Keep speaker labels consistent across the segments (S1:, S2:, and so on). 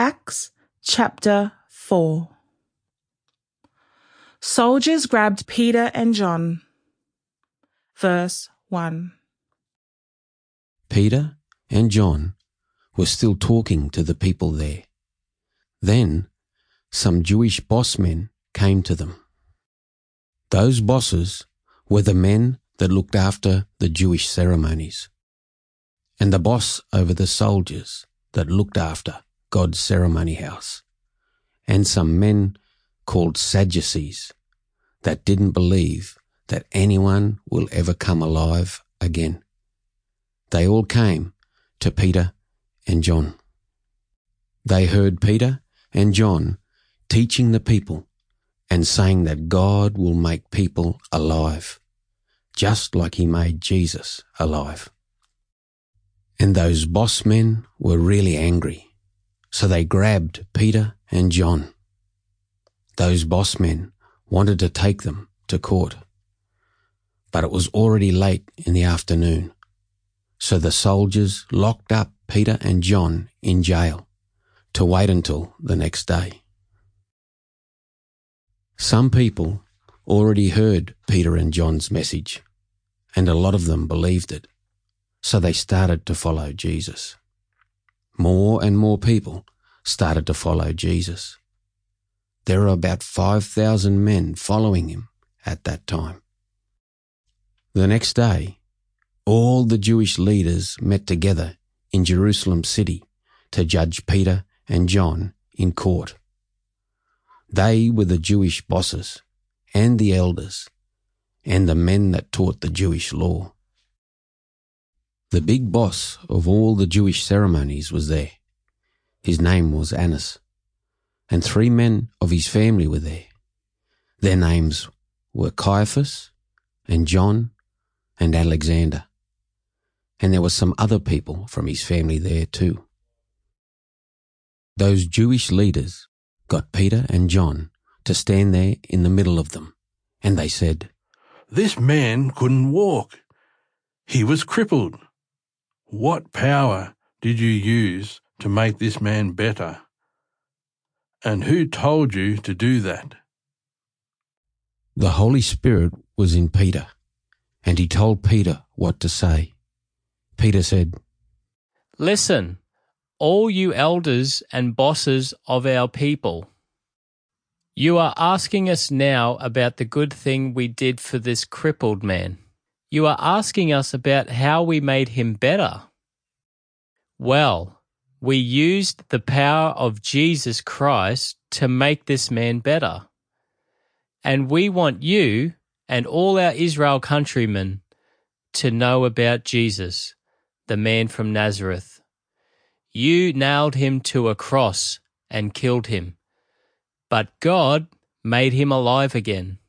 S1: Acts chapter 4. Soldiers grabbed Peter and John. Verse 1.
S2: Peter and John were still talking to the people there. Then some Jewish boss men came to them. Those bosses were the men that looked after the Jewish ceremonies, and the boss over the soldiers that looked after God's ceremony house, and some men called Sadducees that didn't believe that anyone will ever come alive again. They all came to Peter and John. They heard Peter and John teaching the people and saying that God will make people alive, just like he made Jesus alive. And those boss men were really angry, so they grabbed Peter and John. Those boss men wanted to take them to court, but it was already late in the afternoon, so the soldiers locked up Peter and John in jail to wait until the next day. Some people already heard Peter and John's message, and a lot of them believed it, so they started to follow Jesus. More and more people started to follow Jesus. There were about 5,000 men following him at that time. The next day, all the Jewish leaders met together in Jerusalem city to judge Peter and John in court. They were the Jewish bosses and the elders and the men that taught the Jewish law. The big boss of all the Jewish ceremonies was there. His name was Annas, and 3 men of his family were there. Their names were Caiaphas and John and Alexander, and there were some other people from his family there too. Those Jewish leaders got Peter and John to stand there in the middle of them, and they said,
S3: "This man couldn't walk. He was crippled. What power did you use to make this man better? And who told you to do that?"
S2: The Holy Spirit was in Peter, and he told Peter what to say. Peter said,
S4: "Listen, all you elders and bosses of our people. You are asking us now about the good thing we did for this crippled man. You are asking us about how we made him better. Well, we used the power of Jesus Christ to make this man better. And we want you and all our Israel countrymen to know about Jesus, the man from Nazareth. You nailed him to a cross and killed him, but God made him alive again.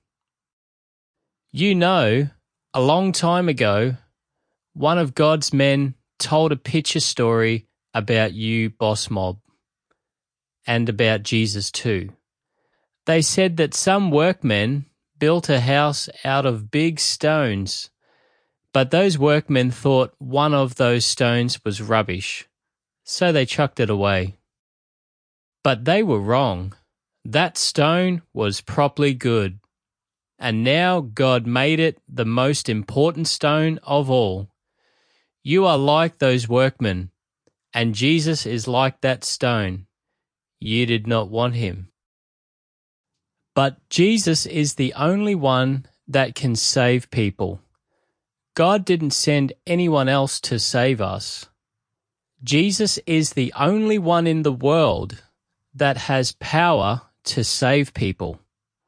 S4: You know, a long time ago, one of God's men told a picture story about you, boss mob, and about Jesus too. They said that some workmen built a house out of big stones, but those workmen thought one of those stones was rubbish, so they chucked it away. But they were wrong. That stone was properly good. And now God made it the most important stone of all. You are like those workmen, and Jesus is like that stone. You did not want him. But Jesus is the only one that can save people. God didn't send anyone else to save us. Jesus is the only one in the world that has power to save people.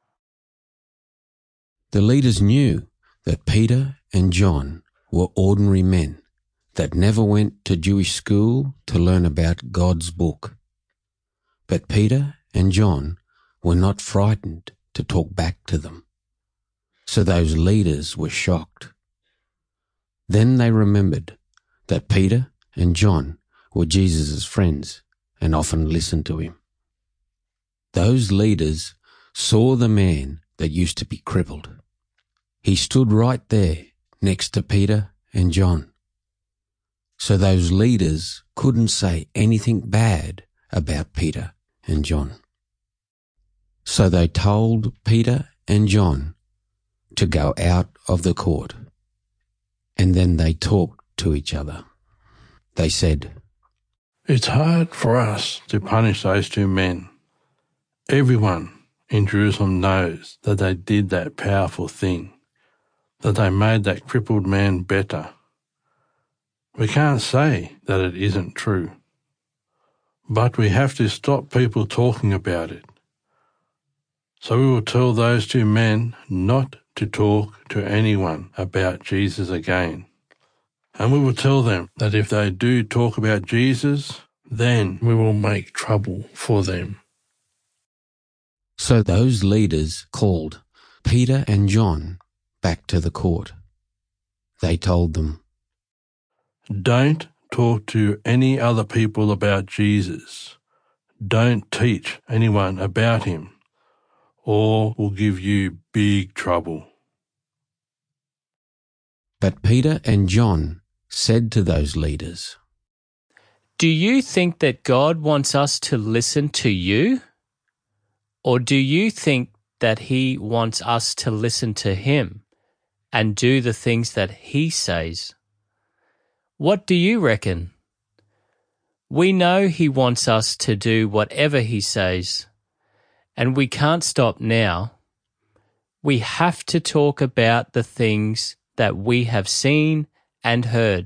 S2: The leaders knew that Peter and John were ordinary men that never went to Jewish school to learn about God's book. But Peter and John were not frightened to talk back to them. So those leaders were shocked. Then they remembered that Peter and John were Jesus' friends and often listened to him. Those leaders saw the man that used to be crippled. He stood right there next to Peter and John. So those leaders couldn't say anything bad about Peter and John. So they told Peter and John to go out of the court, and then they talked to each other. They said,
S3: "It's hard for us to punish those two men. Everyone in Jerusalem knows that they did that powerful thing, that they made that crippled man better. We can't say that it isn't true. But we have to stop people talking about it. So we will tell those two men not to talk to anyone about Jesus again. And we will tell them that if they do talk about Jesus, then we will make trouble for them."
S2: So those leaders called Peter and John back to the court. They told them,
S3: "Don't talk to any other people about Jesus. Don't teach anyone about him, or we'll give you big trouble."
S2: But Peter and John said to those leaders,
S4: Do you think that God wants us to listen to you? Or do you think that He wants us to listen to Him and do the things that He says? What do you reckon? We know He wants us to do whatever He says, and we can't stop now. We have to talk about the things that we have seen and heard.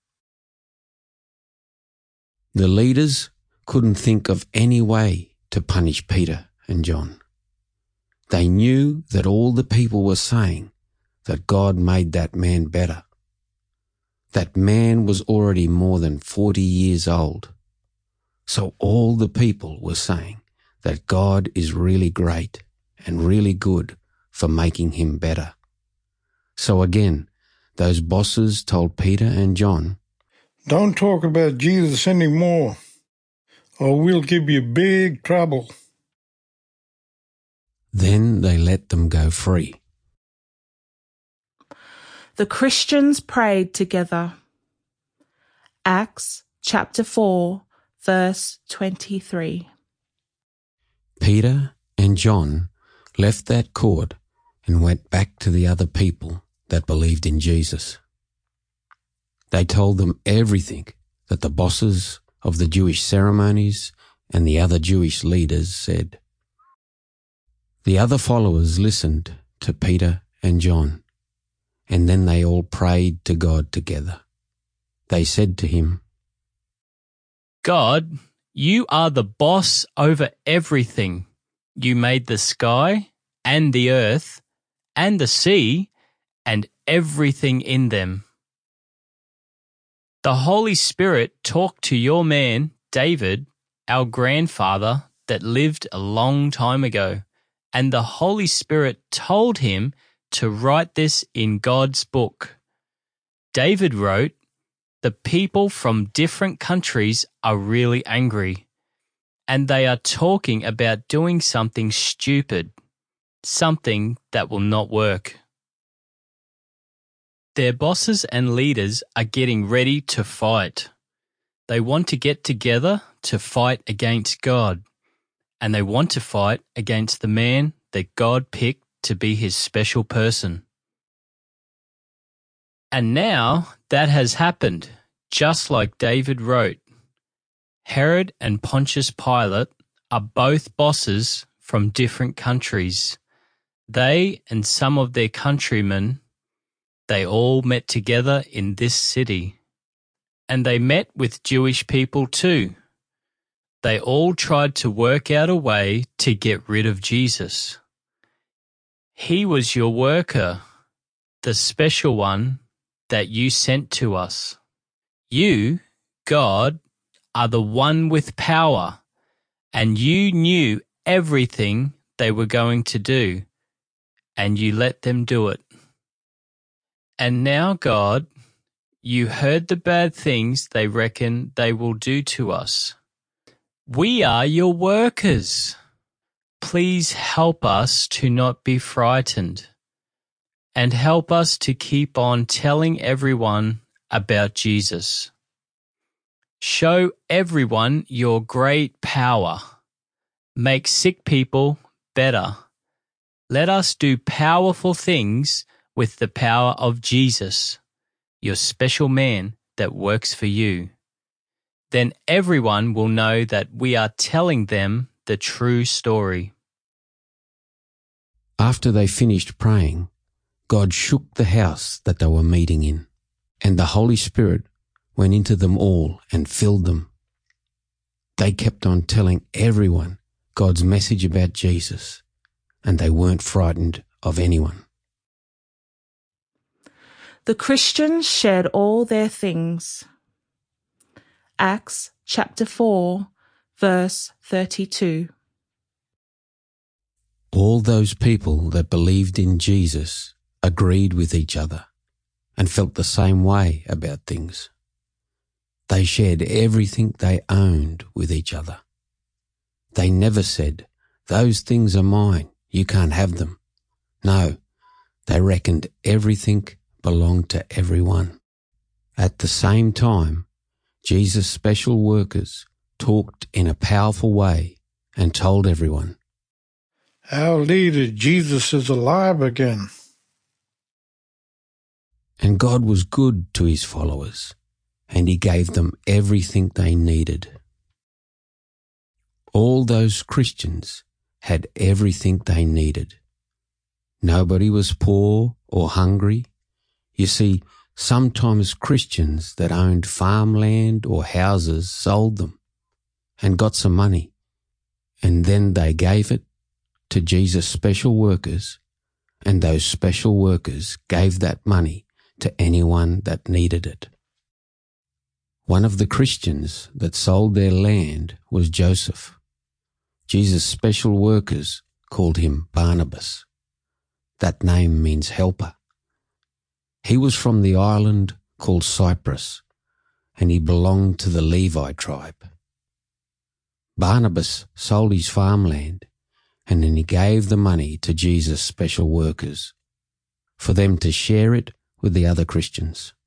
S2: The leaders couldn't think of any way to punish Peter and John. They knew that all the people were saying that God made that man better. That man was already more than 40 years old. So all the people were saying that God is really great and really good for making him better. So again, those bosses told Peter and John,
S5: "Don't talk about Jesus anymore, or we'll give you big trouble."
S2: Then they let them go free.
S1: The Christians prayed together. Acts chapter 4, verse 23.
S2: Peter and John left that court and went back to the other people that believed in Jesus. They told them everything that the bosses of the Jewish ceremonies and the other Jewish leaders said. The other followers listened to Peter and John, and then they all prayed to God together. They said to him,
S4: God, you are the boss over everything. You made the sky and the earth and the sea and everything in them. The Holy Spirit talked to your man, David, our grandfather that lived a long time ago, and the Holy Spirit told him to write this in God's book. David wrote, "The people from different countries are really angry, and they are talking about doing something stupid, something that will not work." Their bosses and leaders are getting ready to fight. They want to get together to fight against God, and they want to fight against the man that God picked to be his special person. And now that has happened, just like David wrote. Herod and Pontius Pilate are both bosses from different countries. They and some of their countrymen, they all met together in this city. And they met with Jewish people too. They all tried to work out a way to get rid of Jesus. He was your worker, the special one that you sent to us. You, God, are the one with power, and you knew everything they were going to do, and you let them do it. And now, God, you heard the bad things they reckon they will do to us. We are your workers. Please help us to not be frightened, and help us to keep on telling everyone about Jesus. Show everyone your great power. Make sick people better. Let us do powerful things with the power of Jesus, your special man that works for you. Then everyone will know that we are telling them the true story.
S2: After they finished praying, God shook the house that they were meeting in, and the Holy Spirit went into them all and filled them. They kept on telling everyone God's message about Jesus, and they weren't frightened of anyone.
S1: The Christians shared all their things. Acts chapter 4, verse 32.
S2: All those people that believed in Jesus agreed with each other and felt the same way about things. They shared everything they owned with each other. They never said, "Those things are mine, you can't have them." No, they reckoned everything belonged to everyone. At the same time, Jesus' special workers talked in a powerful way and told everyone,
S5: Our leader Jesus is alive again.
S2: and God was good to his followers, and he gave them everything they needed. All those Christians had everything they needed. Nobody was poor or hungry. You see, sometimes Christians that owned farmland or houses sold them and got some money, and then they gave it to Jesus' special workers, and those special workers gave that money to anyone that needed it. One of the Christians that sold their land was Joseph. Jesus' special workers called him Barnabas. That name means helper. He was from the island called Cyprus, and he belonged to the Levi tribe. Barnabas sold his farmland, and then he gave the money to Jesus' special workers for them to share it with the other Christians.